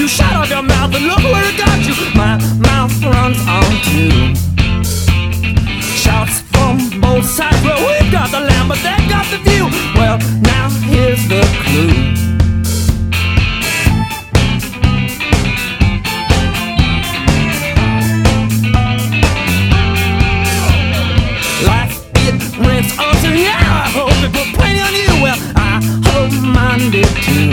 you shut off your mouth and look where it got you. My mouth runs on too. Shots from both sides. Well, we've got the land, but they've got the view. Well, now here's the clue. Yeah, I hope it put plenty on you. Well, I hope mine did too.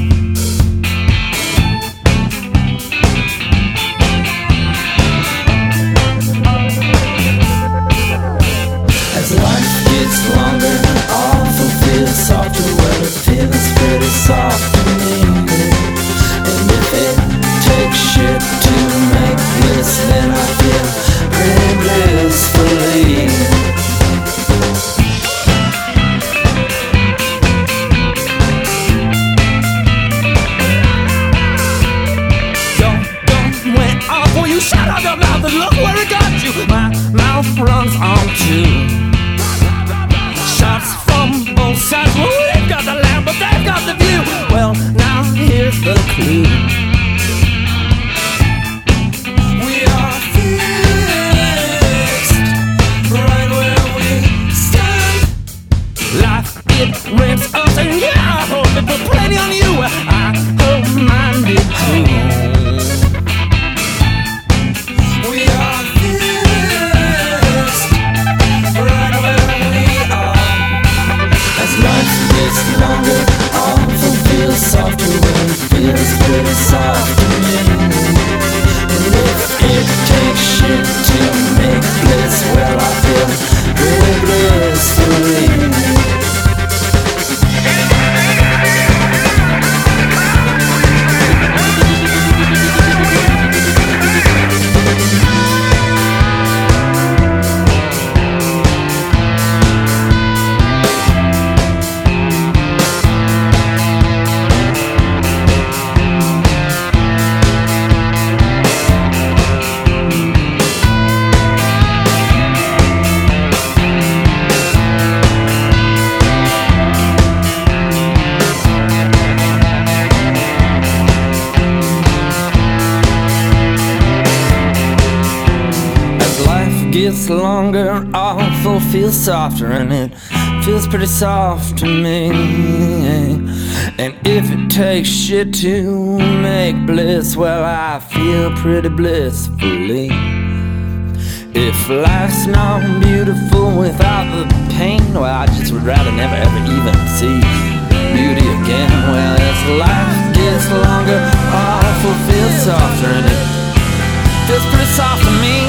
As life gets longer, awful feels softer. Well, it feels pretty soft to me. And if it takes shit to make bliss, then I feel pretty blissfully. You shut up your mouth and look where it got you. My mouth runs on too. Shots from both sides. Well, we've got the land, but they've got the view. Well, now here's the clue. We are fixed right where we stand. Life, it rips us, and yeah, I hope it put plenty on you. I hope mine did too. Longer, awful feels softer when it feels pretty soft to me. And if it takes shit to make bliss, well, I feel pretty blissfully. Gets longer, awful feels softer, and it feels pretty soft to me. And if it takes shit to make bliss, well, I feel pretty blissfully. If life's not beautiful without the pain, well, I just would rather never ever even see beauty again. Well, as life gets longer, awful feels softer, and it feels pretty soft to me.